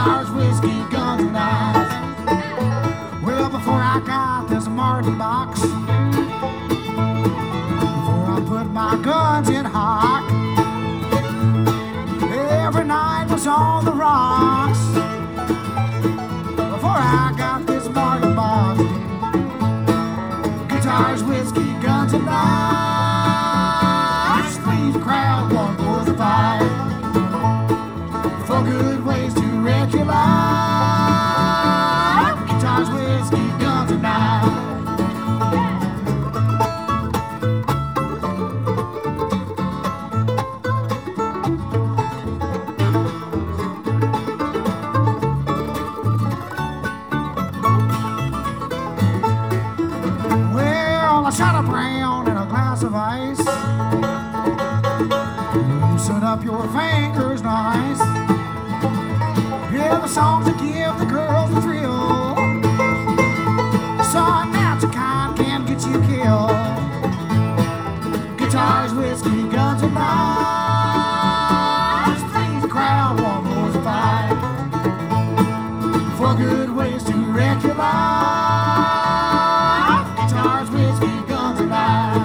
Guitars, whiskey, guns, and knives. Well, before I got this Martin box, before I put my guns in hock, every night was on the rocks. Before I got this Martin box, guitars, whiskey, guns, and knives. Three's a crowd, one, four's a five. Four good ways to wreck your life. Guitars, whiskey, guns, and knives. Well, I shot a brown in a glass of ice. Loosen up your fingers nice. Yeah, the songs that give the girls the thrill. Son, that's the kind can get you killed. Guitars, whiskey, guns, and knives. Three's a crowd, one more's a fight. Four good ways to wreck your life. Guitars, whiskey, guns, and knives.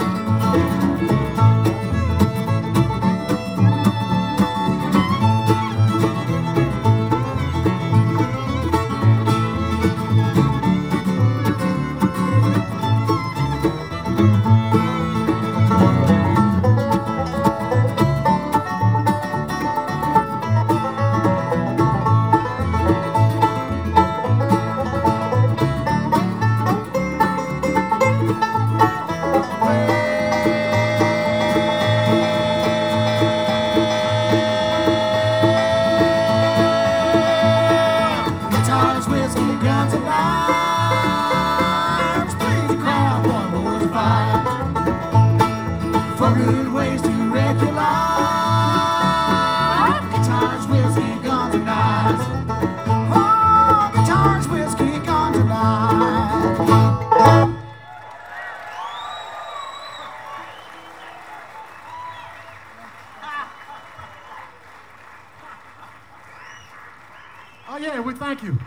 Guitars, whiskey, guns, and knives. Please the crowd, one more's a fight. Four good ways to wreck your life. Guitars, whiskey, guns, and knives. Oh, guitars, whiskey, guns, and knives. Oh yeah, we thank you.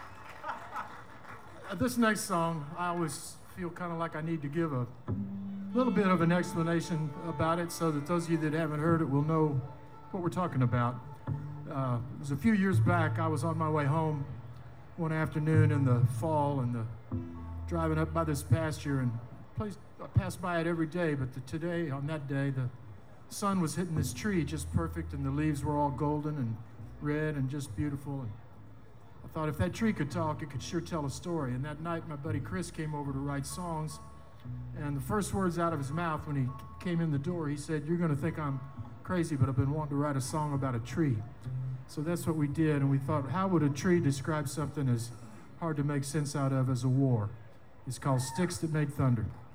This next song, I always feel kind of like I need to give a little bit of an explanation about it so that those of you that haven't heard it will know what we're talking about. It was a few years back. I was on my way home one afternoon in the fall and driving up by this pasture, and I passed by it every day, but today, on that day, the sun was hitting this tree just perfect, and the leaves were all golden and red and just beautiful. And I thought if that tree could talk, it could sure tell a story. And that night, my buddy Chris came over to write songs. And the first words out of his mouth when he came in the door, he said, "You're going to think I'm crazy, but I've been wanting to write a song about a tree." So that's what we did. And we thought, how would a tree describe something as hard to make sense out of as a war? It's called Sticks That Made Thunder.